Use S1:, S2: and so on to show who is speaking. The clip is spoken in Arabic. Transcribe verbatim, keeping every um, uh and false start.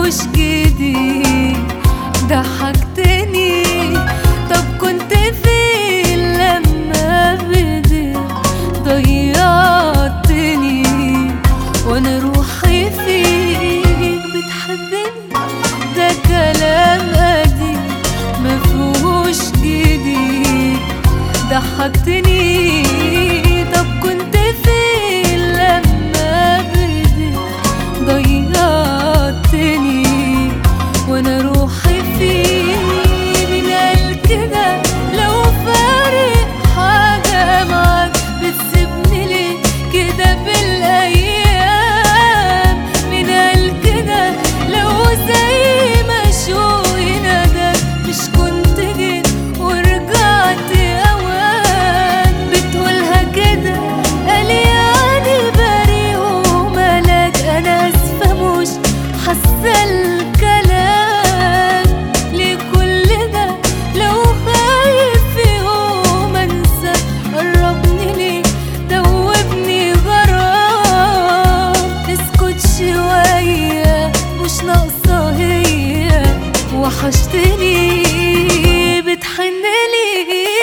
S1: مفهوش جديد. ضحكتني، طب كنت فين لما بديت؟ ضيعتني وانا روحي فيك بتحبني. ده كلام قديم مفهوش جديد. ضحكتني، طب كنت فين لما بديت؟ ضيعتني وانا روحي فيك. مين قال كده لو فارق حاجة معاك بتسيبني ليه كده بالايام؟ مين قال كده لو زي ما شوقي ناداك مش كنت جيت ورجعت اوان؟ بتقولها كده قال يعني بريء وملاك. انا اسفة مش حاسة الكلام. ليه كل ده لو خايف في يوم انسى؟ قربني ليه دوبني غرام. اسكت شوية مش ناقصة هي، وحشتني بتحنلي.